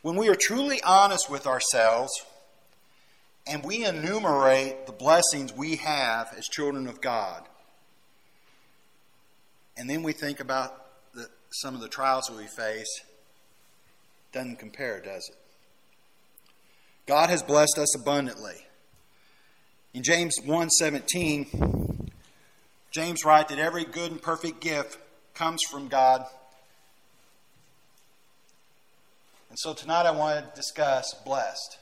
When we are truly honest with ourselves and we enumerate the blessings we have as children of God, and then we think about some of the trials that we face, doesn't compare, does it? God has blessed us abundantly. In James 1:17, James writes that every good and perfect gift comes from God. And so tonight I want to discuss blessed.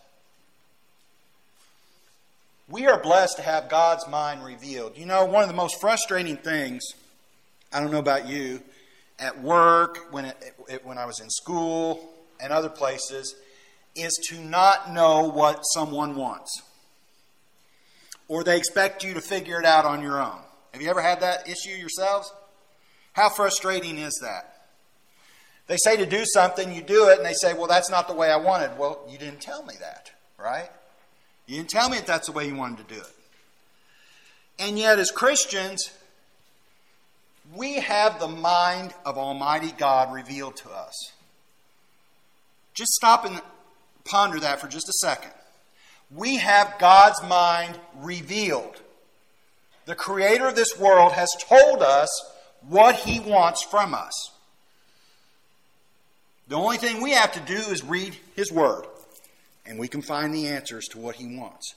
We are blessed to have God's mind revealed. You know, one of the most frustrating things, I don't know about you, at work, when I was in school and other places, is to not know what someone wants. Or they expect you to figure it out on your own. Have you ever had that issue yourselves? How frustrating is that? They say to do something, you do it, and they say, well, that's not the way I wanted. Well, you didn't tell me that, right? You didn't tell me that that's the way you wanted to do it. And yet, as Christians, we have the mind of Almighty God revealed to us. Just stop and ponder that for just a second. We have God's mind revealed. The Creator of this world has told us what He wants from us. The only thing we have to do is read His Word, and we can find the answers to what He wants.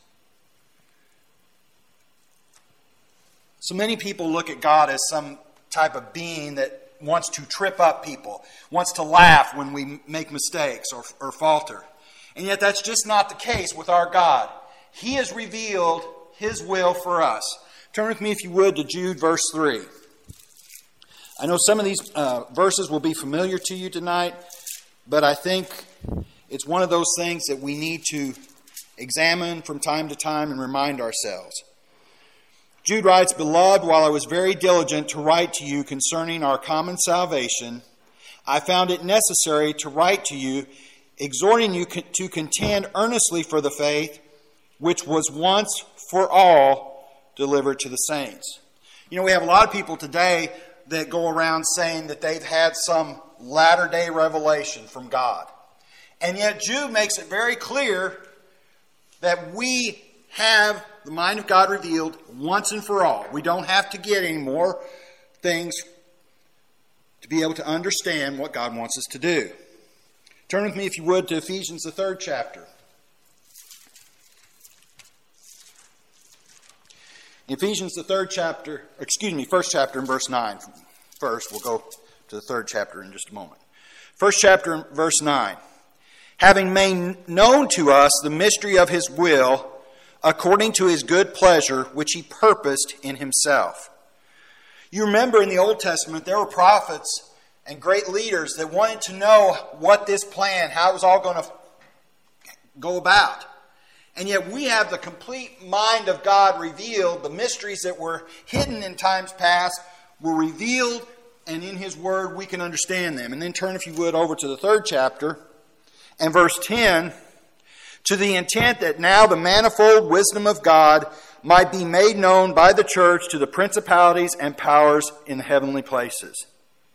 So many people look at God as some type of being that wants to trip up people, wants to laugh when we make mistakes or falter. And yet that's just not the case with our God. He has revealed His will for us. Turn with me, if you would, to Jude verse 3. I know some of these verses will be familiar to you tonight, but I think it's one of those things that we need to examine from time to time and remind ourselves. Jude writes, "Beloved, while I was very diligent to write to you concerning our common salvation, I found it necessary to write to you, exhorting you to contend earnestly for the faith which was once for all delivered to the saints." You know, we have a lot of people today that go around saying that they've had some latter-day revelation from God. And yet Jude makes it very clear that we have the mind of God revealed once and for all. We don't have to get any more things to be able to understand what God wants us to do. Turn with me, if you would, to Ephesians, the 3rd chapter. Ephesians, the 1st chapter in verse 9. First, we'll go to the 3rd chapter in just a moment. 1st chapter, verse 9. "Having made known to us the mystery of His will, according to His good pleasure, which He purposed in Himself." You remember in the Old Testament, there were prophets and great leaders that wanted to know what this plan, how it was all going to go about. And yet we have the complete mind of God revealed. The mysteries that were hidden in times past were revealed, and in His Word we can understand them. And then turn, if you would, over to the 3rd chapter and verse 10. "To the intent that now the manifold wisdom of God might be made known by the church to the principalities and powers in the heavenly places."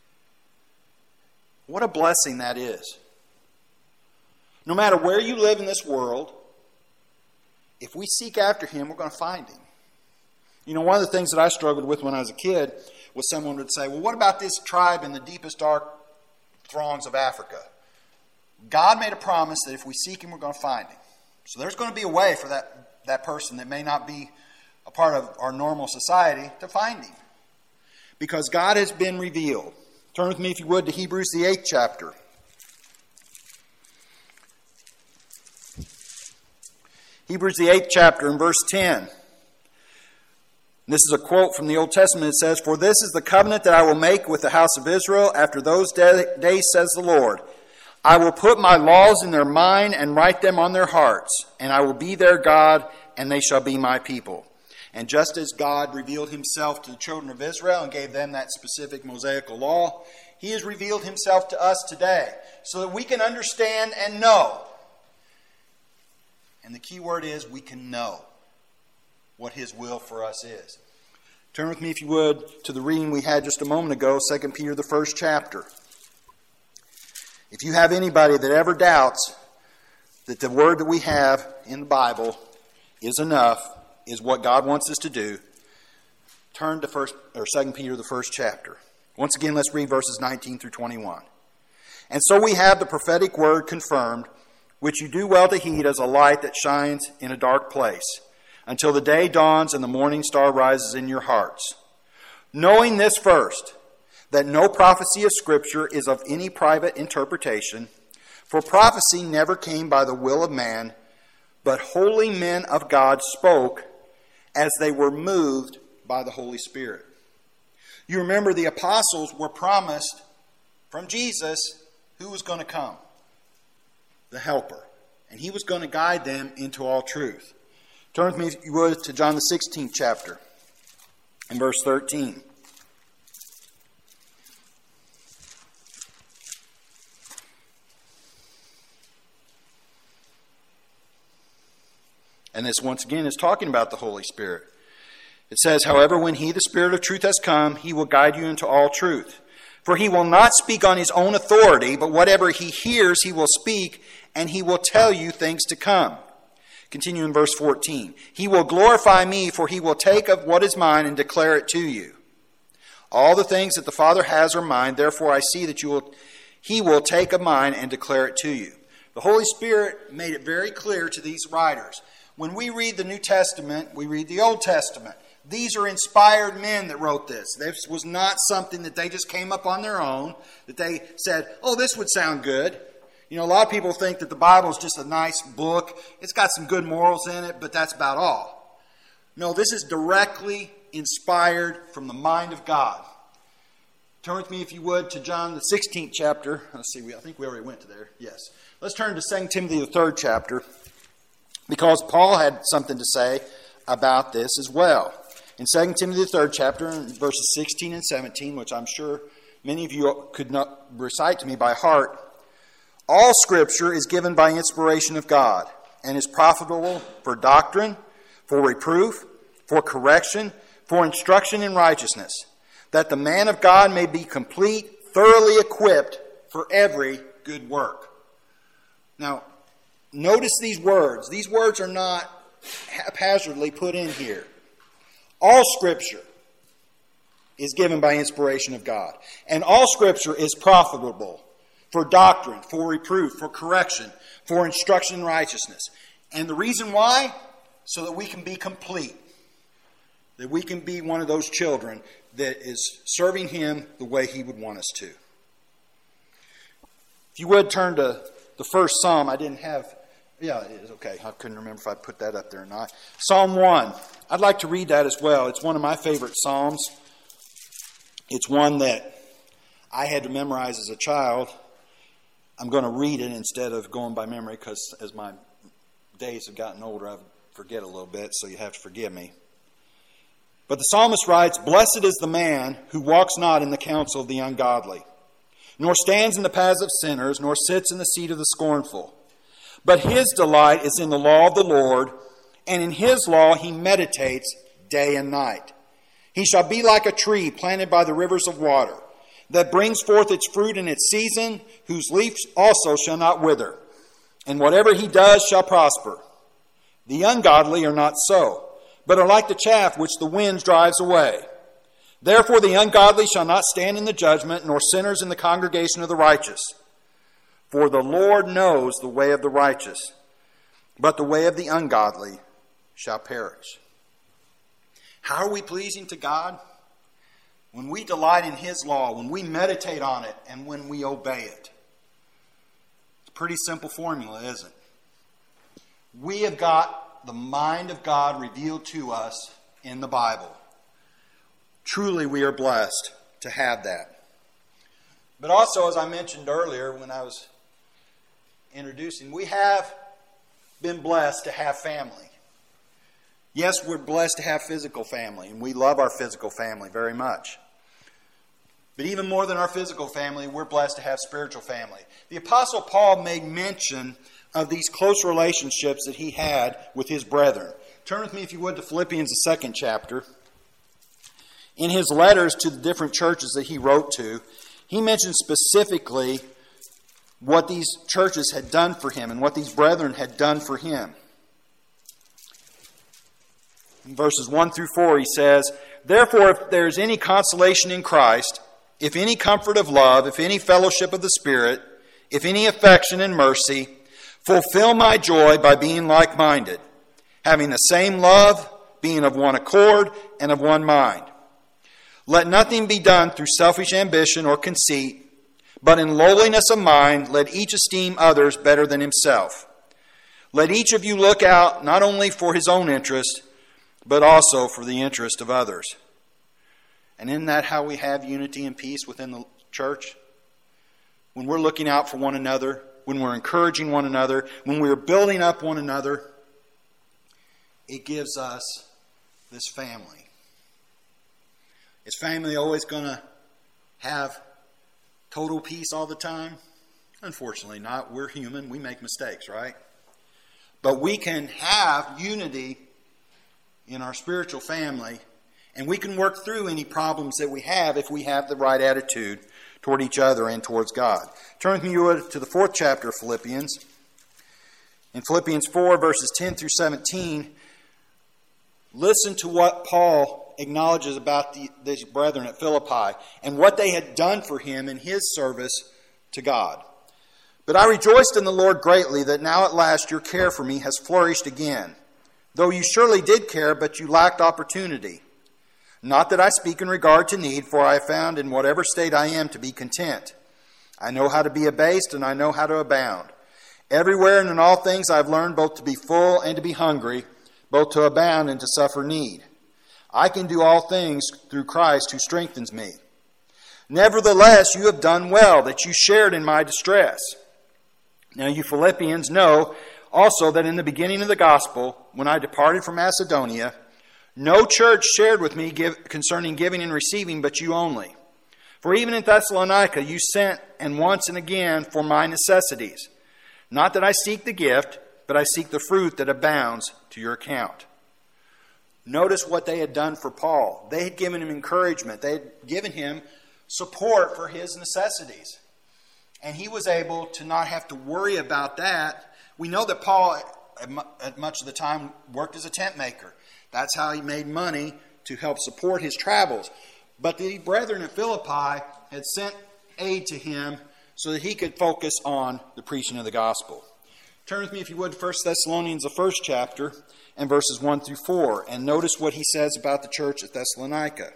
What a blessing that is. No matter where you live in this world, if we seek after Him, we're going to find Him. You know, one of the things that I struggled with when I was a kid was someone would say, well, what about this tribe in the deepest dark throngs of Africa? God made a promise that if we seek Him, we're going to find Him. So there's going to be a way for that person that may not be a part of our normal society to find Him. Because God has been revealed. Turn with me, if you would, to Hebrews, the 8th chapter. Hebrews, the 8th chapter, and verse 10. This is a quote from the Old Testament. It says, "For this is the covenant that I will make with the house of Israel after those days, says the Lord. I will put my laws in their mind and write them on their hearts, and I will be their God, and they shall be my people." And just as God revealed Himself to the children of Israel and gave them that specific Mosaical law, He has revealed Himself to us today so that we can understand and know. And the key word is we can know what His will for us is. Turn with me, if you would, to the reading we had just a moment ago, 2 Peter, the 1st chapter. If you have anybody that ever doubts that the word that we have in the Bible is enough, is what God wants us to do, turn to 2 Peter, the first chapter. Once again, let's read verses 19 through 21. And so we have the prophetic word confirmed, which you do well to heed as a light that shines in a dark place, until the day dawns and the morning star rises in your hearts. Knowing this first, that no prophecy of Scripture is of any private interpretation, for prophecy never came by the will of man, but holy men of God spoke as they were moved by the Holy Spirit. You remember the apostles were promised from Jesus who was going to come, the Helper, and he was going to guide them into all truth. Turn with me, if you would, to John the 16th chapter and verse 13. And this, once again, is talking about the Holy Spirit. It says, however, when he, the Spirit of truth, has come, he will guide you into all truth. For he will not speak on his own authority, but whatever he hears, he will speak, and he will tell you things to come. Continue in verse 14. He will glorify me, for he will take of what is mine and declare it to you. All the things that the Father has are mine, therefore I see that he will take of mine and declare it to you. The Holy Spirit made it very clear to these writers. When we read the New Testament, we read the Old Testament. These are inspired men that wrote this. This was not something that they just came up on their own, that they said, oh, this would sound good. You know, a lot of people think that the Bible is just a nice book. It's got some good morals in it, but that's about all. No, this is directly inspired from the mind of God. Turn with me, if you would, to John the 16th chapter. Let's see, I think we already went to there. Yes. Let's turn to 2 Timothy the 3rd chapter, because Paul had something to say about this as well. In 2 Timothy the 3rd chapter, verses 16 and 17, which I'm sure many of you could not recite to me by heart, all Scripture is given by inspiration of God and is profitable for doctrine, for reproof, for correction, for instruction in righteousness, that the man of God may be complete, thoroughly equipped for every good work. Now, notice these words. These words are not haphazardly put in here. All Scripture is given by inspiration of God. And all Scripture is profitable for doctrine, for reproof, for correction, for instruction in righteousness. And the reason why? So that we can be complete. That we can be one of those children that is serving Him the way He would want us to. If you would turn to the first Psalm, I didn't have... Yeah, it is okay. I couldn't remember if I put that up there or not. Psalm 1. I'd like to read that as well. It's one of my favorite Psalms. It's one that I had to memorize as a child. I'm going to read it instead of going by memory because as my days have gotten older, I forget a little bit, so you have to forgive me. But the psalmist writes, "Blessed is the man who walks not in the counsel of the ungodly, nor stands in the paths of sinners, nor sits in the seat of the scornful. But his delight is in the law of the Lord, and in his law he meditates day and night. He shall be like a tree planted by the rivers of water, that brings forth its fruit in its season, whose leaves also shall not wither. And whatever he does shall prosper. The ungodly are not so, but are like the chaff which the wind drives away. Therefore the ungodly shall not stand in the judgment, nor sinners in the congregation of the righteous. For the Lord knows the way of the righteous, but the way of the ungodly shall perish." How are we pleasing to God? When we delight in His law, when we meditate on it, and when we obey it. It's a pretty simple formula, isn't it? We have got the mind of God revealed to us in the Bible. Truly, we are blessed to have that. But also, as I mentioned earlier when I was introducing, we have been blessed to have family. Yes, we're blessed to have physical family, and we love our physical family very much. But even more than our physical family, we're blessed to have spiritual family. The Apostle Paul made mention of these close relationships that he had with his brethren. Turn with me, if you would, to Philippians, the 2nd chapter. In his letters to the different churches that he wrote to, he mentioned specifically what these churches had done for him and what these brethren had done for him. In verses 1 through 4 he says, "Therefore, if there is any consolation in Christ, if any comfort of love, if any fellowship of the Spirit, if any affection and mercy, fulfill my joy by being like-minded, having the same love, being of one accord and of one mind. Let nothing be done through selfish ambition or conceit, but in lowliness of mind let each esteem others better than himself. Let each of you look out not only for his own interest, but also for the interest of others." And isn't that how we have unity and peace within the church? When we're looking out for one another, when we're encouraging one another, when we're building up one another, it gives us this family. Is family always going to have total peace all the time? Unfortunately not. We're human. We make mistakes, right? But we can have unity in our spiritual family, and we can work through any problems that we have if we have the right attitude toward each other and towards God. Turn with me to the 4th chapter of Philippians. In Philippians 4, verses 10 through 17, listen to what Paul acknowledges about these brethren at Philippi and what they had done for him in his service to God. "But I rejoiced in the Lord greatly that now at last your care for me has flourished again, though you surely did care, but you lacked opportunity. Not that I speak in regard to need, for I have found in whatever state I am to be content. I know how to be abased, and I know how to abound. Everywhere and in all things I have learned both to be full and to be hungry, both to abound and to suffer need. I can do all things through Christ who strengthens me. Nevertheless, you have done well that you shared in my distress. Now you Philippians know also that in the beginning of the gospel, when I departed from Macedonia, no church shared with me concerning giving and receiving, but you only. For even in Thessalonica you sent, and once and again, for my necessities. Not that I seek the gift, but I seek the fruit that abounds to your account." Notice what they had done for Paul. They had given him encouragement. They had given him support for his necessities. And he was able to not have to worry about that. We know that Paul, at much of the time, worked as a tent maker. That's how he made money to help support his travels. But the brethren at Philippi had sent aid to him so that he could focus on the preaching of the gospel. Turn with me, if you would, 1 Thessalonians, the 1st chapter, and verses 1 through 4. And notice what he says about the church at Thessalonica.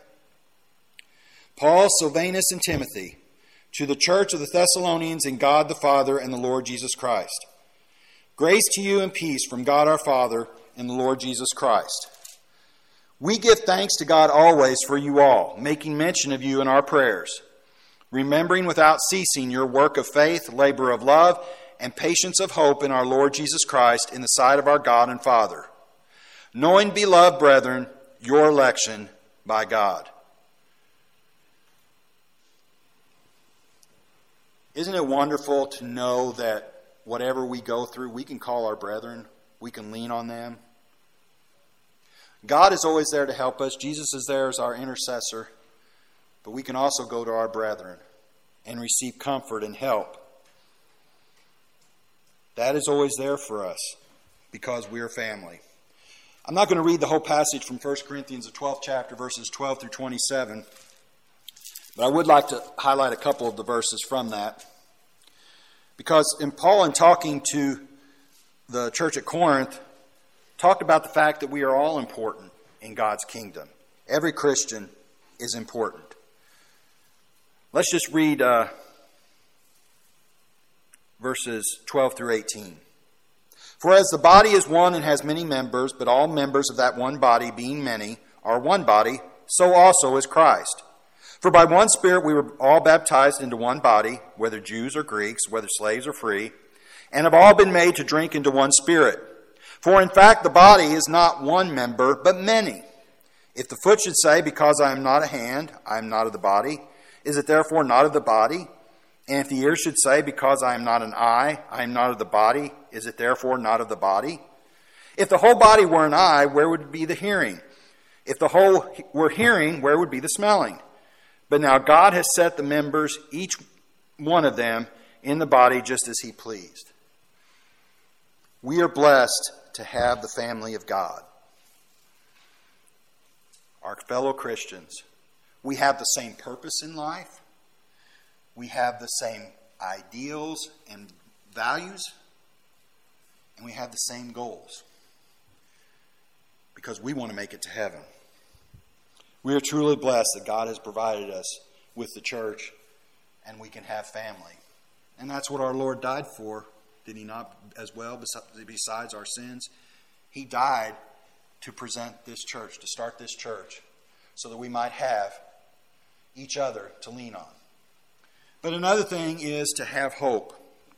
"Paul, Silvanus, and Timothy, to the church of the Thessalonians in God the Father and the Lord Jesus Christ. Grace to you and peace from God our Father and the Lord Jesus Christ. We give thanks to God always for you all, making mention of you in our prayers, remembering without ceasing your work of faith, labor of love, and patience of hope in our Lord Jesus Christ in the sight of our God and Father. Knowing, beloved brethren, your election by God." Isn't it wonderful to know that whatever we go through, we can call our brethren, we can lean on them? God is always there to help us. Jesus is there as our intercessor. But we can also go to our brethren and receive comfort and help. That is always there for us because we are family. I'm not going to read the whole passage from 1 Corinthians, the 12th chapter, verses 12 through 27. But I would like to highlight a couple of the verses from that. Because in Paul, in talking to the church at Corinth, talked about the fact that we are all important in God's kingdom. Every Christian is important. Let's just read verses 12 through 18. "For as the body is one and has many members, but all members of that one body, being many, are one body, so also is Christ. For by one Spirit we were all baptized into one body, whether Jews or Greeks, whether slaves or free, and have all been made to drink into one Spirit. For in fact the body is not one member, but many. If the foot should say, because I am not a hand, I am not of the body, is it therefore not of the body? And if the ear should say, because I am not an eye, I am not of the body, is it therefore not of the body? If the whole body were an eye, where would be the hearing? If the whole were hearing, where would be the smelling? But now God has set the members, each one of them, in the body just as He pleased. We are blessed to have the family of God. Our fellow Christians, we have the same purpose in life. We have the same ideals and values. And we have the same goals. Because we want to make it to heaven. We are truly blessed that God has provided us with the church and we can have family. And that's what our Lord died for, did He not, as well, besides our sins? He died to present this church, to start this church, so that we might have each other to lean on. But another thing is to have hope.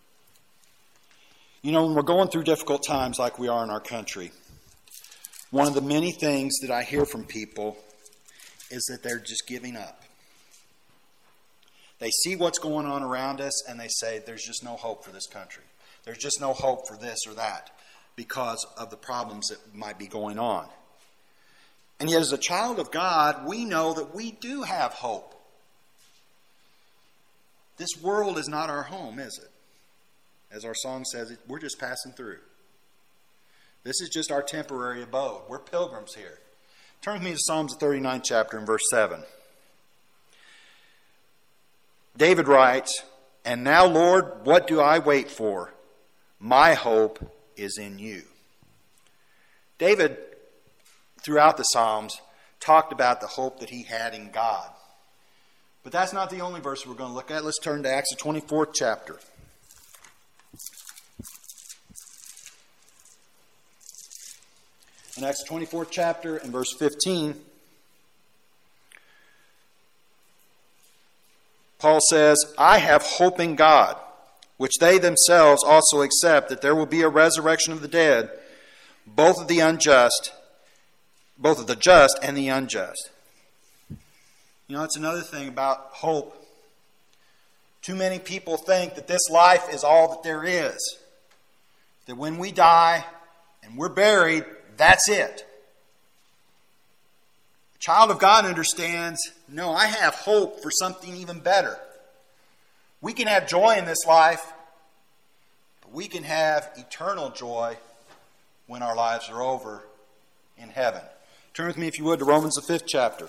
You know, when we're going through difficult times like we are in our country, one of the many things that I hear from people is that they're just giving up. They see what's going on around us and they say, there's just no hope for this country. There's just no hope for this or that because of the problems that might be going on. And yet as a child of God, we know that we do have hope. This world is not our home, is it? As our song says, we're just passing through. This is just our temporary abode. We're pilgrims here. Turn with me to Psalms 39 chapter and verse 7. David writes, "And now, Lord, what do I wait for? My hope is in you." David, throughout the Psalms, talked about the hope that he had in God. But that's not the only verse we're going to look at. Let's turn to Acts, the 24th chapter. In Acts 24th chapter and verse 15, Paul says, "I have hope in God, which they themselves also accept, that there will be a resurrection of the dead, both of the just and the unjust." You know, it's another thing about hope. Too many people think that this life is all that there is. That when we die and we're buried, that's it. A child of God understands, no, I have hope for something even better. We can have joy in this life, but we can have eternal joy when our lives are over in heaven. Turn with me, if you would, to Romans, the 5th chapter.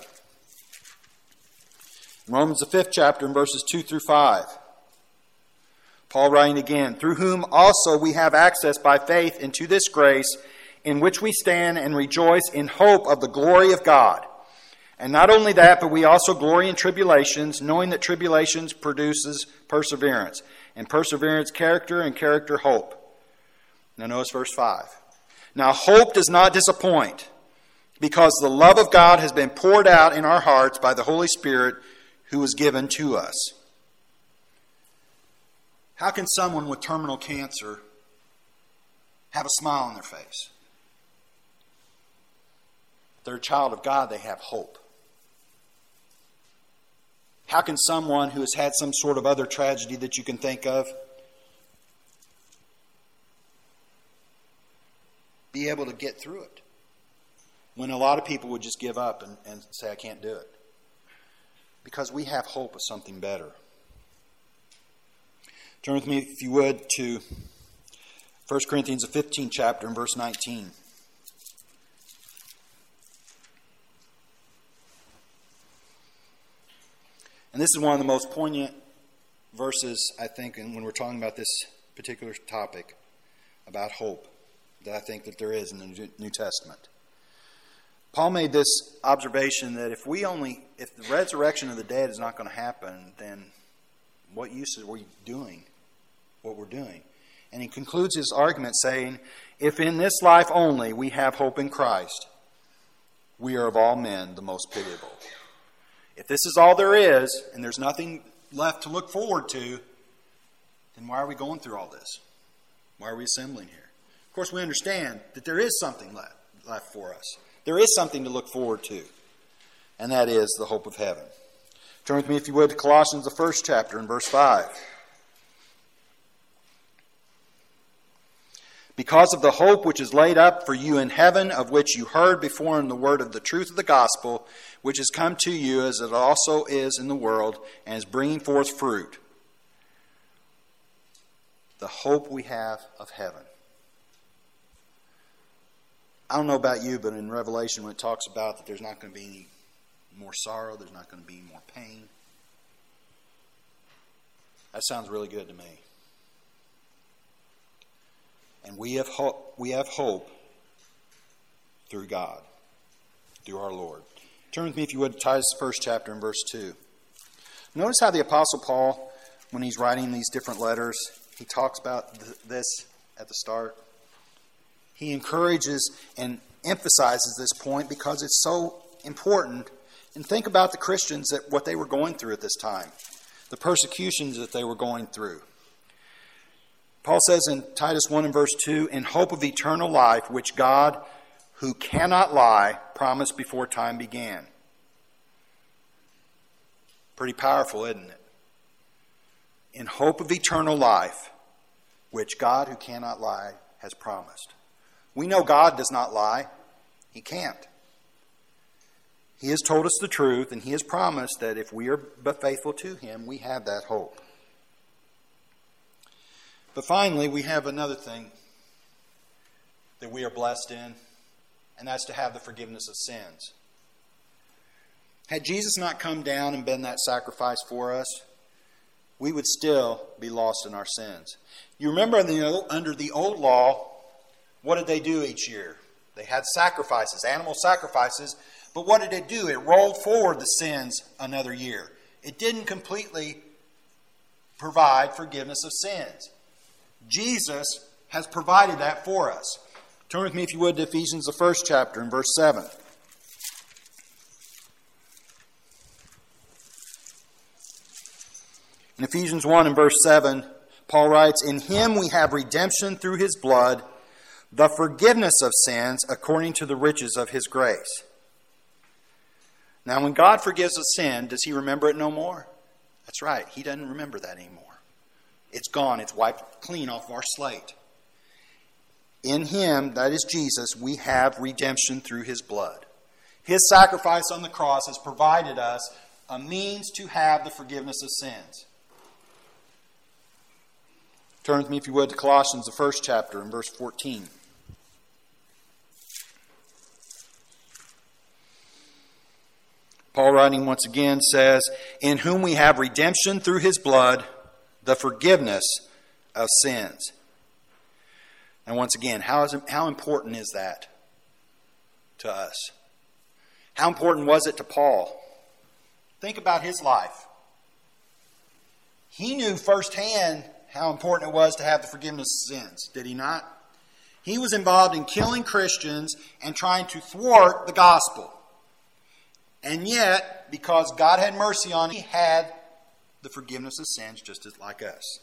Romans, the 5th chapter, and verses 2 through 5. Paul writing again, "Through whom also we have access by faith into this grace, in which we stand and rejoice in hope of the glory of God. And not only that, but we also glory in tribulations, knowing that tribulations produces perseverance, and perseverance character, and character hope." Now notice verse 5. "Now hope does not disappoint, because the love of God has been poured out in our hearts by the Holy Spirit who was given to us." How can someone with terminal cancer have a smile on their face? If they're a child of God, they have hope. How can someone who has had some sort of other tragedy that you can think of be able to get through it when a lot of people would just give up and say, I can't do it? Because we have hope of something better. Turn with me, if you would, to 1 Corinthians, the 15th chapter and verse 19. And this is one of the most poignant verses, I think, when we're talking about this particular topic about hope, that I think that there is in the New Testament. Paul made this observation that if the resurrection of the dead is not going to happen, then what use are we doing what we're doing? And he concludes his argument saying, if in this life only we have hope in Christ, we are of all men the most pitiable. If this is all there is, and there's nothing left to look forward to, then why are we going through all this? Why are we assembling here? Of course, we understand that there is something left for us. There is something to look forward to, and that is the hope of heaven. Turn with me, if you would, to Colossians, the 1st chapter and verse 5. "Because of the hope which is laid up for you in heaven, of which you heard before in the word of the truth of the gospel, which has come to you as it also is in the world, and is bringing forth fruit." the hope we have of heaven. I don't know about you, but in Revelation when it talks about that there's not going to be any more sorrow, there's not going to be more pain, that sounds really good to me. And we have hope through God, through our Lord. Turn with me, if you would, to Titus, the first chapter in verse 2. Notice how the Apostle Paul, when he's writing these different letters, he talks about this at the start. He encourages and emphasizes this point because it's so important. And think about the Christians, that what they were going through at this time, the persecutions that they were going through. Paul says in Titus 1 and verse 2, in hope of eternal life, which God, who cannot lie, promised before time began. Pretty powerful, isn't it? In hope of eternal life, which God, who cannot lie, has promised. We know God does not lie. He can't. He has told us the truth, and He has promised that if we are but faithful to Him, we have that hope. But finally, we have another thing that we are blessed in, and that's to have the forgiveness of sins. Had Jesus not come down and been that sacrifice for us, we would still be lost in our sins. You remember under the old law, what did they do each year? They had sacrifices, animal sacrifices, but what did it do? It rolled forward the sins another year. It didn't completely provide forgiveness of sins. Jesus has provided that for us. Turn with me, if you would, to Ephesians, the first chapter, in verse 7. In Ephesians 1 and verse 7, Paul writes, in Him we have redemption through His blood, the forgiveness of sins according to the riches of His grace. Now, when God forgives a sin, does He remember it no more? That's right. He doesn't remember that anymore. It's gone. It's wiped clean off our slate. In Him, that is Jesus, we have redemption through His blood. His sacrifice on the cross has provided us a means to have the forgiveness of sins. Turn with me, if you would, to Colossians, the first chapter, in verse 14. Paul, writing once again, says, in whom we have redemption through His blood, the forgiveness of sins. And once again, how important is that to us? How important was it to Paul? Think about his life. He knew firsthand how important it was to have the forgiveness of sins, did he not? He was involved in killing Christians and trying to thwart the gospel. And yet, because God had mercy on him, he had the forgiveness of sins just as like us.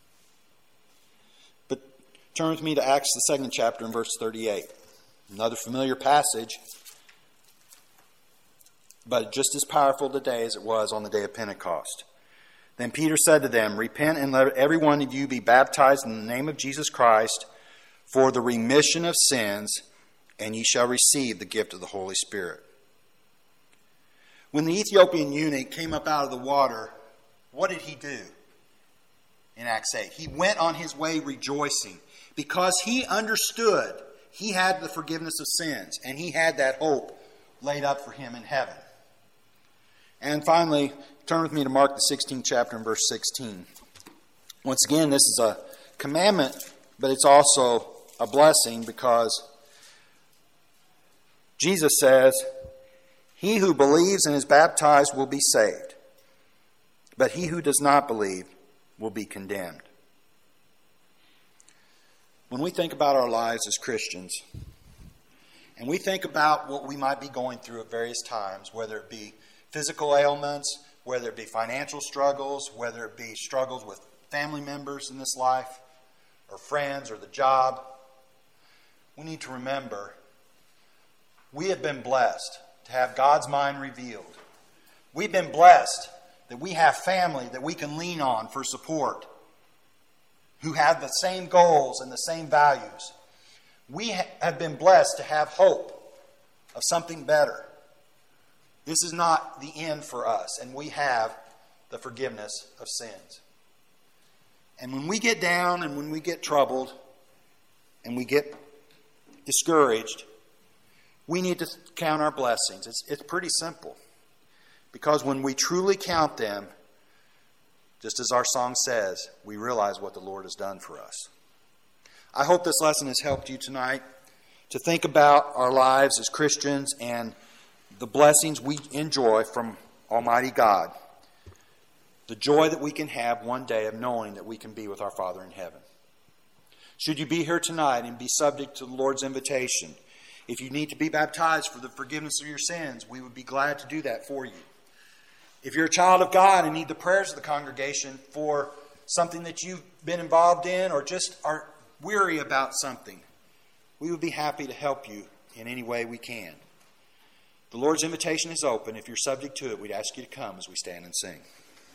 But turn with me to Acts, the second chapter, in verse 38. Another familiar passage, but just as powerful today as it was on the day of Pentecost. Then Peter said to them, repent and let every one of you be baptized in the name of Jesus Christ for the remission of sins, and ye shall receive the gift of the Holy Spirit. When the Ethiopian eunuch came up out of the water, what did he do in Acts 8? He went on his way rejoicing because he understood he had the forgiveness of sins and he had that hope laid up for him in heaven. And finally, turn with me to Mark, the 16th chapter, and verse 16. Once again, this is a commandment, but it's also a blessing because Jesus says, he who believes and is baptized will be saved, but he who does not believe will be condemned. When we think about our lives as Christians, and we think about what we might be going through at various times, whether it be physical ailments, whether it be financial struggles, whether it be struggles with family members in this life, or friends, or the job, we need to remember we have been blessed to have God's mind revealed. We've been blessed that we have family that we can lean on for support, who have the same goals and the same values. We have been blessed to have hope of something better. This is not the end for us, and we have the forgiveness of sins. And when we get down and when we get troubled and we get discouraged, we need to count our blessings. It's pretty simple. Because when we truly count them, just as our song says, we realize what the Lord has done for us. I hope this lesson has helped you tonight to think about our lives as Christians and the blessings we enjoy from Almighty God. The joy that we can have one day of knowing that we can be with our Father in heaven. Should you be here tonight and be subject to the Lord's invitation, if you need to be baptized for the forgiveness of your sins, we would be glad to do that for you. If you're a child of God and need the prayers of the congregation for something that you've been involved in or just are weary about something, we would be happy to help you in any way we can. The Lord's invitation is open. If you're subject to it, we'd ask you to come as we stand and sing.